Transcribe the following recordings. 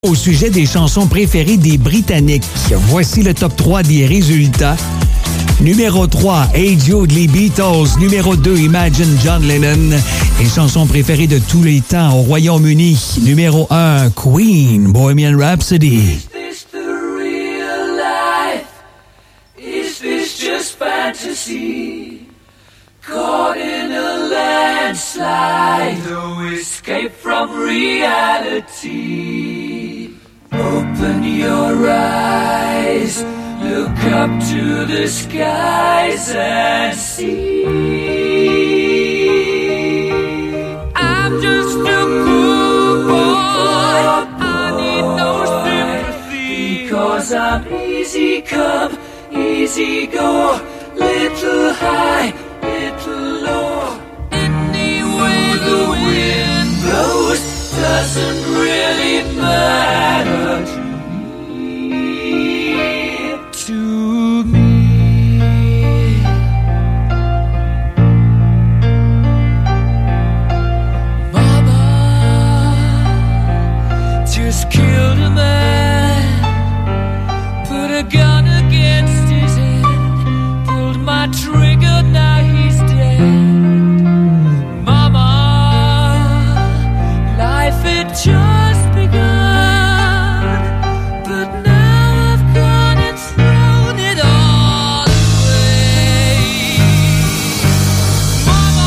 Au sujet des chansons préférées des Britanniques, voici le top 3 des résultats. Numéro 3, Hey Jude, les Beatles. Numéro 2, Imagine, John Lennon. Les chansons préférées de tous les temps au Royaume-Uni. Numéro 1, Queen, Bohemian Rhapsody. Is this the real life? Is this just fantasy? Caught in a landslide, no escape from reality. Open your eyes, look up to the skies and see. I'm just a poor boy, I need no sympathy, because I'm easy come, easy go, little high, little low. Any way the wind blows doesn't really matter to me. Mama just killed a man, put a gun against his head, pulled my trigger, now he's dead. Mama, life had just begun, but now I've gone and thrown it all away. Mama,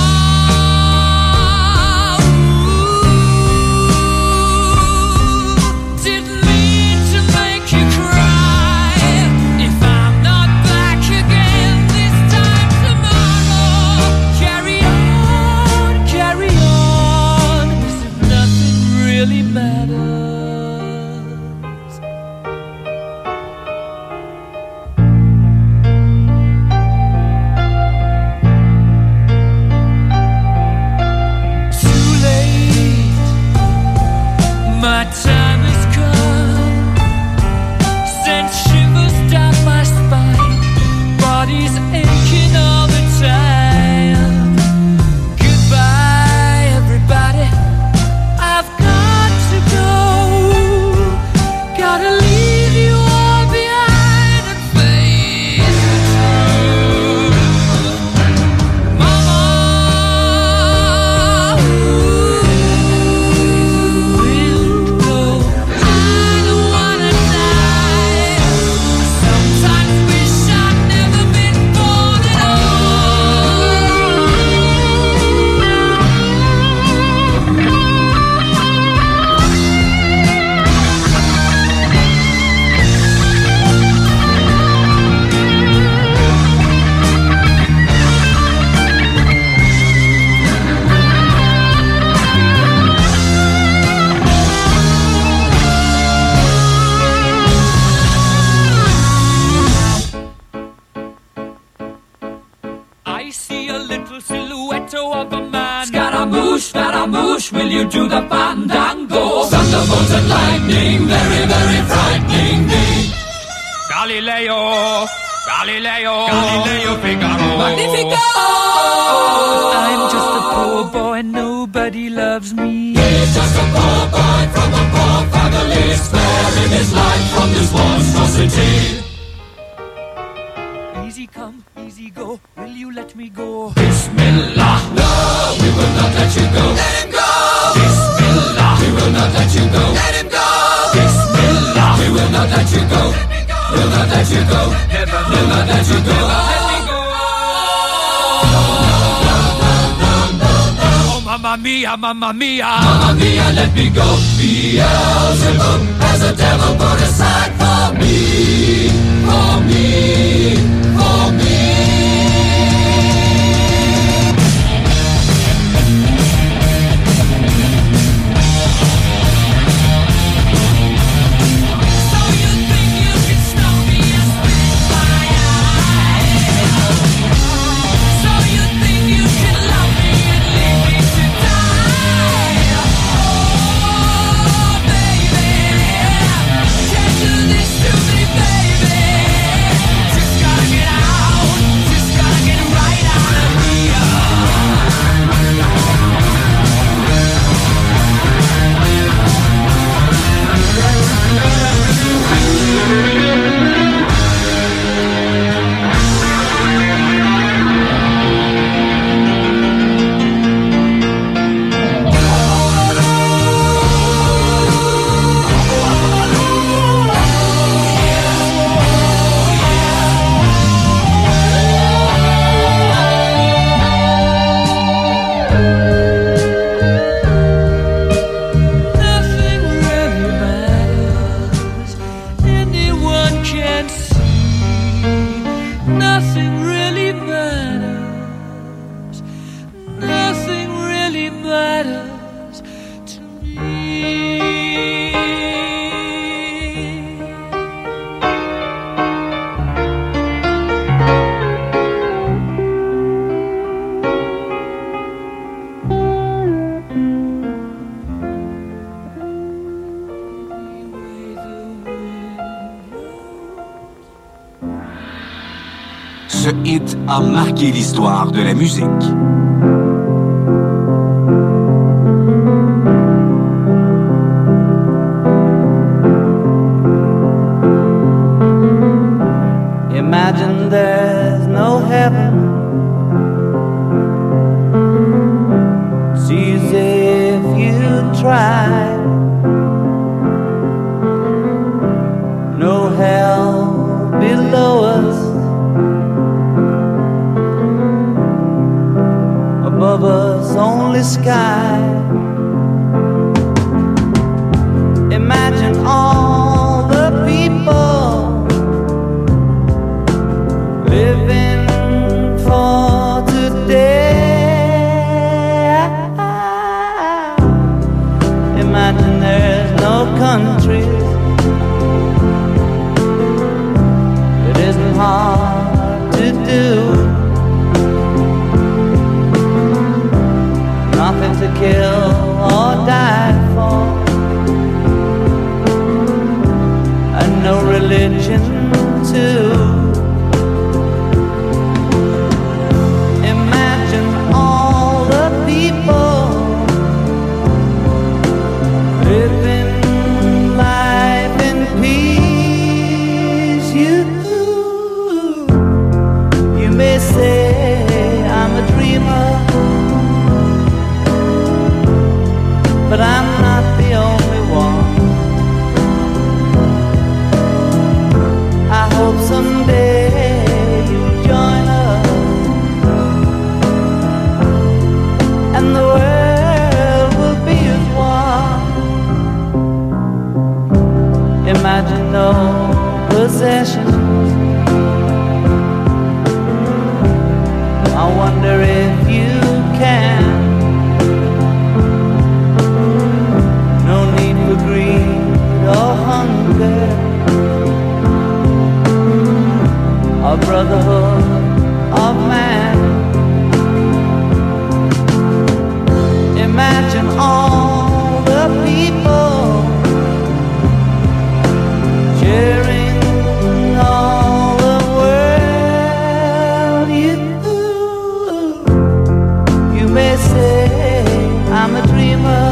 didn't mean to make you cry. If I'm not back again this time tomorrow, carry on, as if nothing really matters. Too late, my time has come. Sent shivers down my spine, body's aching all the time. Goodbye, everybody, I've got to go. Gotta leave you all behind and face the truth. Mama, will go. I don't wanna die. Sometimes wish I'd never been born at I see a little silhouette of a man. Scaramouche, will you do the fandango? Thunderbolts and lightning, very, very frightening me. Galileo, Figaro. Magnifico! I'm just a poor boy, nobody loves me. He's just a poor boy from a poor family, sparing his life from this monstrosity. Easy come, easy go, will you let me go? Bismillah, no, we will not let you go. Let him go! Bismillah, we will not let you go. Let him go! Bismillah, we will not let you go. We'll not let you go. Never, we'll not let you go. Let me go. Oh, mamma mia, mamma mia. Mamma mia, let me go. Beelzebub has a devil put aside for me. For me. For me. Ce hit a marqué l'histoire de la musique. Imagine there's no heaven. It's easy if you try. No hell below us. Above us only sky. Imagine all the people living for today. Imagine there's no countries. It isn't hard to do. Nothing to kill or die for, and no religion too. Imagine all the people living life in peace. You may say I'm a dreamer, but I'm not the only one. I hope someday you'll join us, and the world will be as one. Imagine no possessions. I wonder if you can. No need for greed or hunger, or brotherhood of man. Imagine all the people sharing all the world. You may say I'm a dreamer,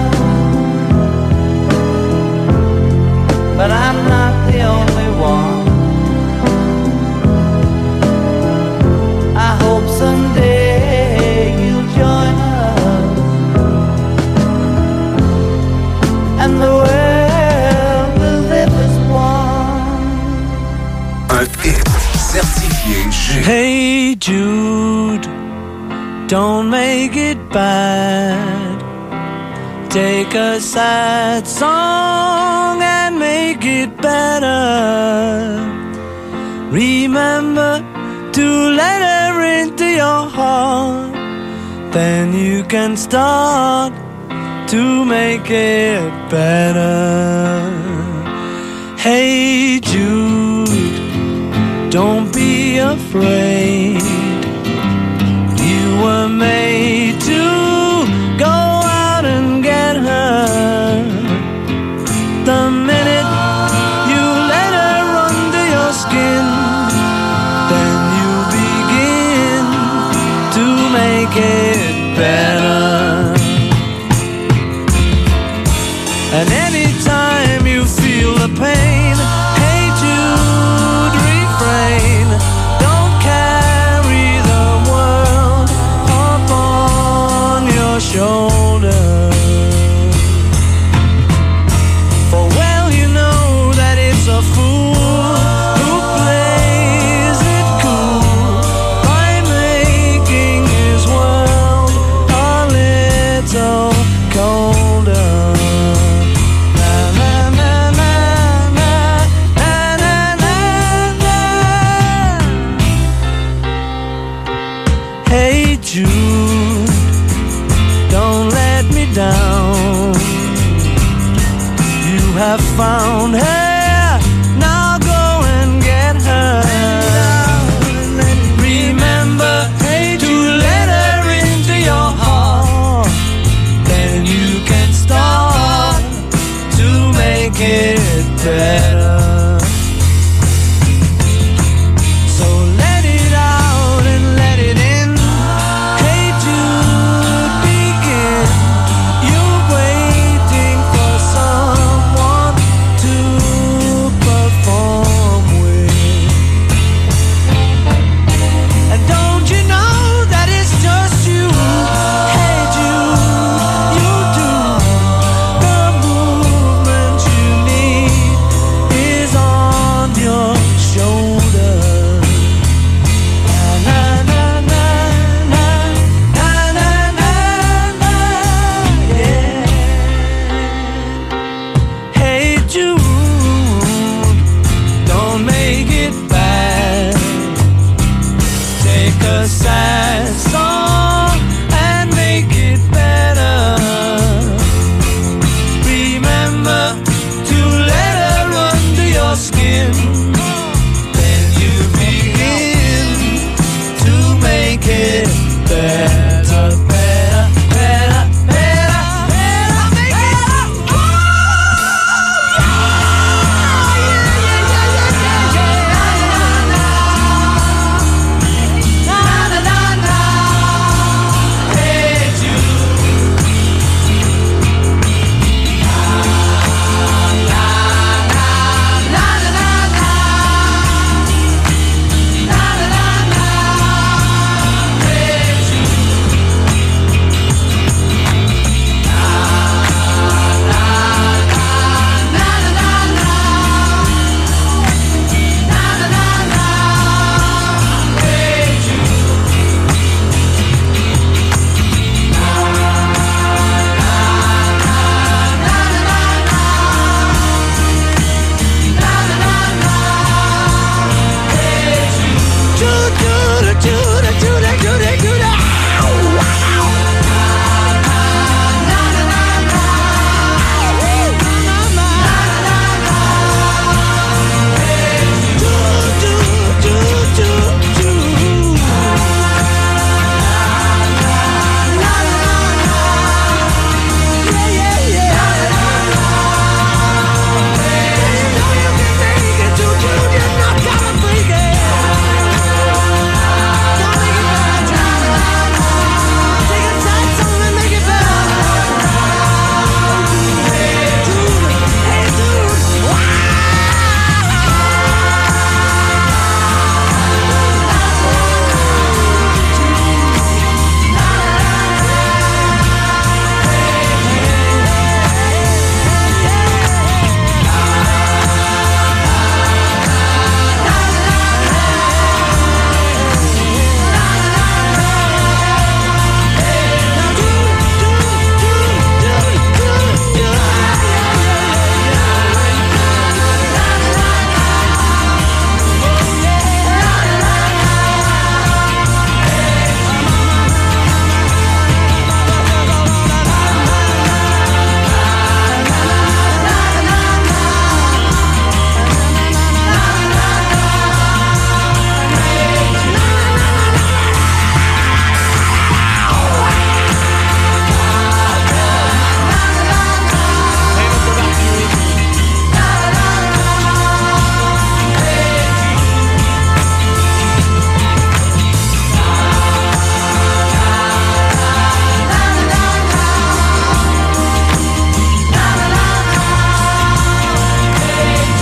but I'm not the only one. I hope someday you'll join us, and the world will live as one. Un hit certifié G. Hey Jude, don't make it bad. Take a sad song and make it better. Remember to let her into your heart, then you can start to make it better. Hey Jude, don't be afraid. You were made to go out and get her. The minute you let her under your skin, then you begin to make it better. And anytime you feel the pain,